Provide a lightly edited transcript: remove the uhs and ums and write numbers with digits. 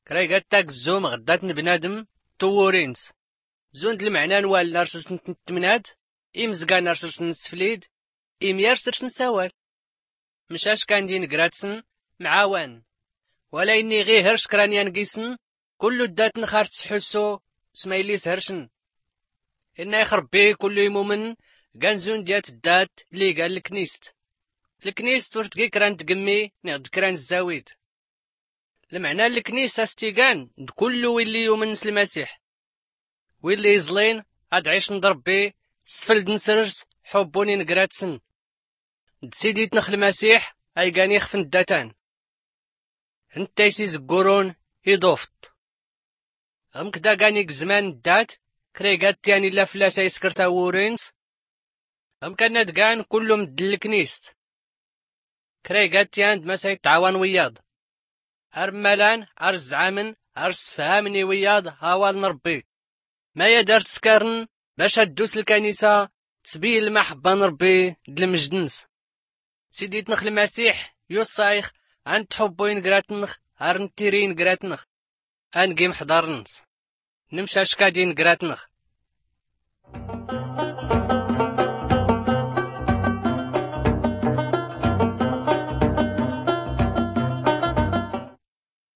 كريغات تاك الزوم غداتن بنادم تورينس زوند المعنى نوال نارسلسن تمناد إمزقا نارسلسن السفليد إميارسلسن سوال مشاش كان دين قراتسن معاوان ولا إني غي هرش كرانيان قيسن كل داتن خارج تحسو سمايليس هرشن إنا يخربي كل يمومن قانزون ديات الدات اللي قال الكنيست ورتقي كران تقمي نغد كران الزاويد المعنى الكنيست استيقان كل ويلي يومنس المسيح ويلي يزلين عاد عيش نضربي سفلد نسرس حبوني نقراتسن دسيدي تنخل المسيح اي قاني يخفن الداتان انت يسيز قرون يضوفت هم كدا قاني زمان الدات كريقات تياني لا فلاسا يسكرتا وورينس هم كان دقان كلهم دلكنيست كريقات تيان دمسا يتعاون وياض أرملان أرز عامن أرز فهامني وياض هاوال نربي ما يدار تسكرن باش هدوس الكنيسة تسبيل المحبة نربي دلمجدنس سيدي تنخ المسيح يوصايخ عن تحبوين قراتنخ هرن تيرين قراتنخ أنقيم حضارنس نمشاش كادين قراتنخ